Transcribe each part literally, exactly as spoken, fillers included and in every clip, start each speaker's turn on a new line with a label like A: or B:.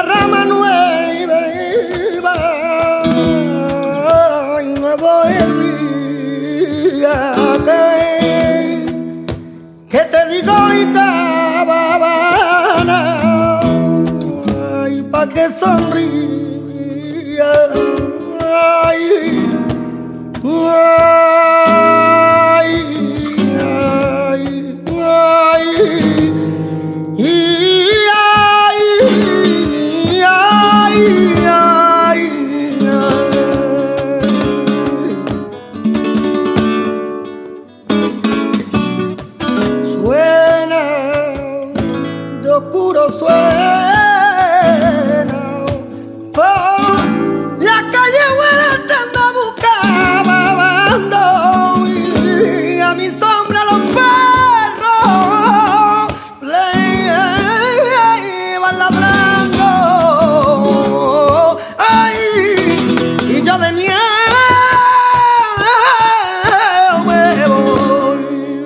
A: rama nueva y nuevo el día que, que te digo y te babana ay pa' que sonría ay, ay. Oscuro suena por la calle buena te ando buscando y a mi sombra los perros le van ladrando ay y yo de miedo me voy.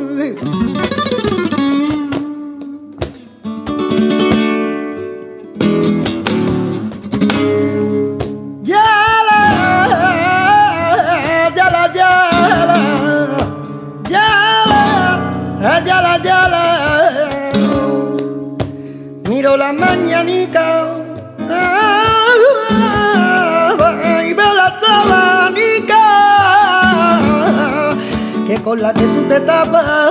A: Yala, yala, miro la mañanica y veo la sabanica que con la que tú te tapas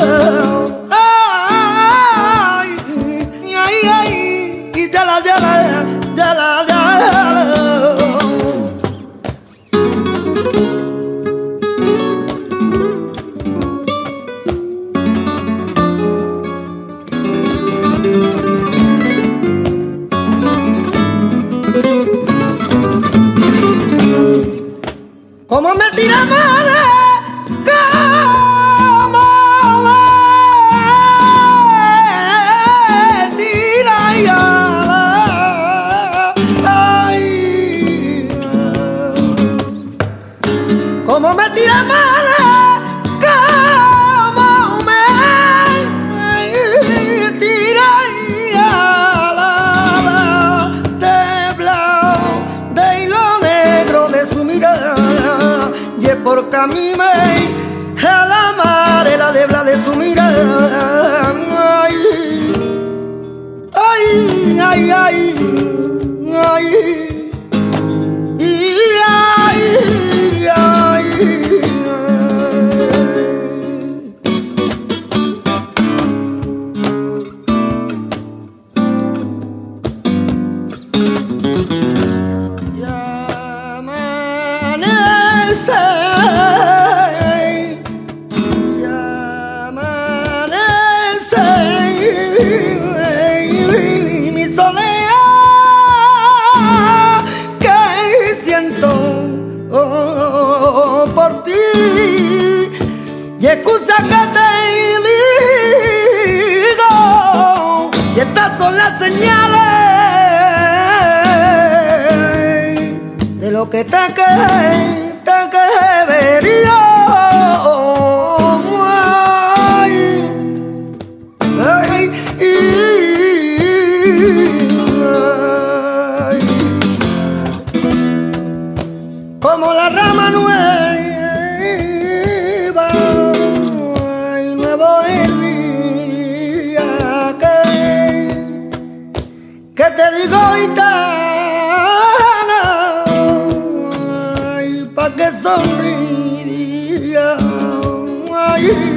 A: ay, ay, ay, y yala, yala, yala, yala. Como me tira madre, como me tira ya, ay, como me tira madre, como me tira ya, de blanco, de hilo negro de su mirada. Porque a mí me a la mare la debla de su mirada ay, ay, ay, ay, ay, y ay, ay, ya amanece. Mi soledad que siento oh, por ti y excusa que te digo y estas son las señales de lo que te que te que vería. Como la rama nueva y nuevo el día que, que te digo y tan ay, pa' que sonría ay,